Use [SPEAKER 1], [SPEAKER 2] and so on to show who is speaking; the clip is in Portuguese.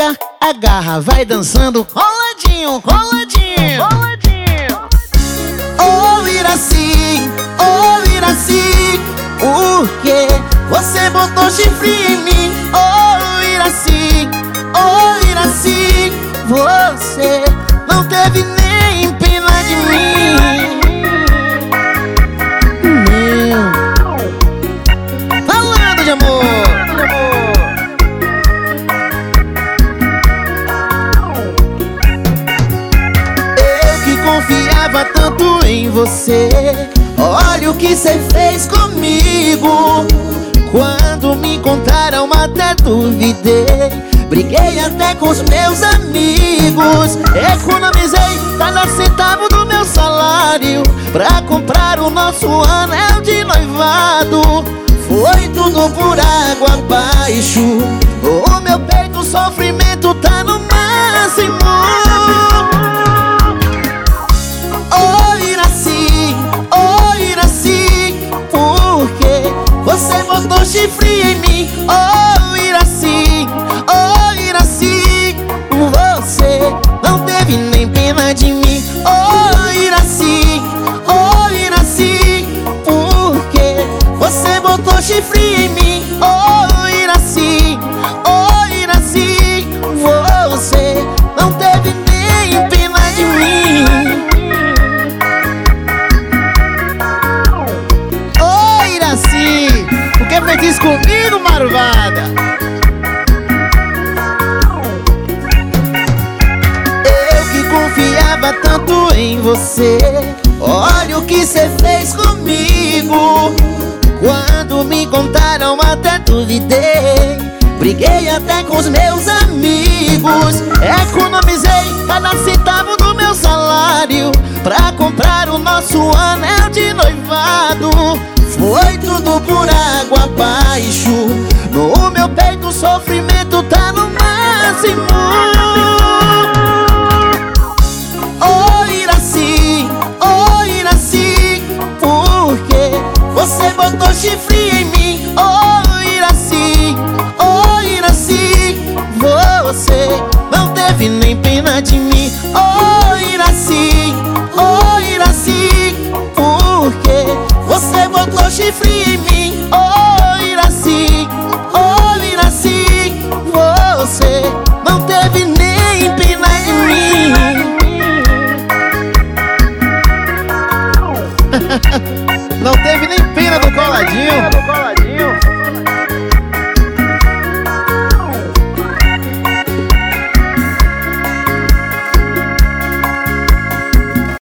[SPEAKER 1] pega, agarra, vai dançando, roladinho, roladinho, roladinho.
[SPEAKER 2] Oh Iraci, por que você botou chifre em mim? Oh Iraci, você não teve nem pena de mim.
[SPEAKER 1] Falando de amor.
[SPEAKER 2] Eu que confiava tanto em você, olha o que cê fez comigo. Quando me contaram até duvidei, briguei até com os meus amigos. Economizei cada centavo do meu salário pra comprar o nosso anel de noivado. Foi tudo por água abaixo. O meu peito, o sofrimento tá no máximo. Oh Iraci, por que você botou chifre em mim? Oh Iraci, você não teve nem pena de mim. Oh Iraci, por que você botou chifre em mim? Oh Iraci, você não teve nem pena de mim.
[SPEAKER 1] Ô Iraci, por que fez isso comigo, marvada?
[SPEAKER 2] Eu que confiava tanto em você, olha o que cê fez comigo. Quando me contaram até duvidei, briguei até com os meus amigos. Economizei cada centavo do meu salário pra comprar o nosso anel de noivado. Foi tudo por água abaixo. No meu peito o sofrimento tá no máximo. Oh Iraci, por que você botou chifre em mim? Oh Iraci, você não teve nem pena de mim.